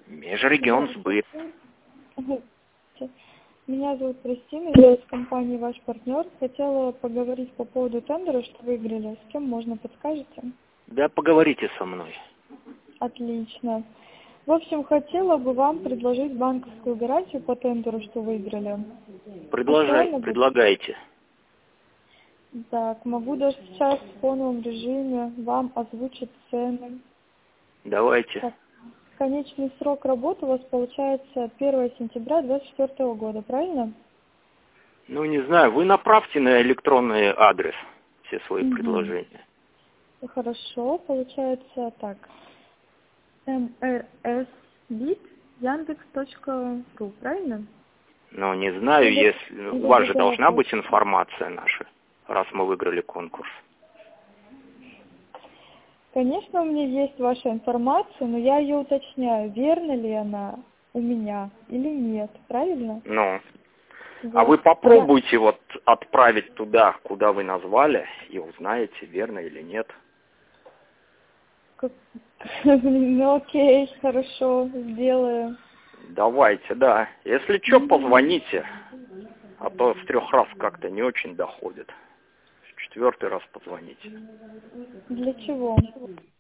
Межрегион сбыт. Меня зовут Кристина, я из компании «Ваш партнер». Хотела поговорить по поводу тендера, что выиграли. С кем можно, подскажете? Да, поговорите со мной. Отлично. В общем, хотела бы вам предложить банковскую гарантию по тендеру, что выиграли. Предлагайте. Так, могу даже сейчас в фоновом режиме вам озвучить цены. Давайте. Так, конечный срок работы у вас получается 1 сентября 2024 года, правильно? Ну, не знаю, вы направьте на электронный адрес все свои предложения. Хорошо, получается так. mrsbit.yandex.ru, правильно? Ну, не знаю, если... У вас же должна быть информация наша, раз мы выиграли конкурс. Конечно, у меня есть ваша информация, но я ее уточняю, верна ли она у меня или нет, правильно? Ну, Вот. а вы попробуйте вот отправить туда, куда вы назвали, и узнаете, верно или нет. Ну окей, хорошо, сделаю. Давайте, да. Если что, позвоните, а то с 3 раз как-то не очень доходит. В 4-й раз позвоните. Для чего?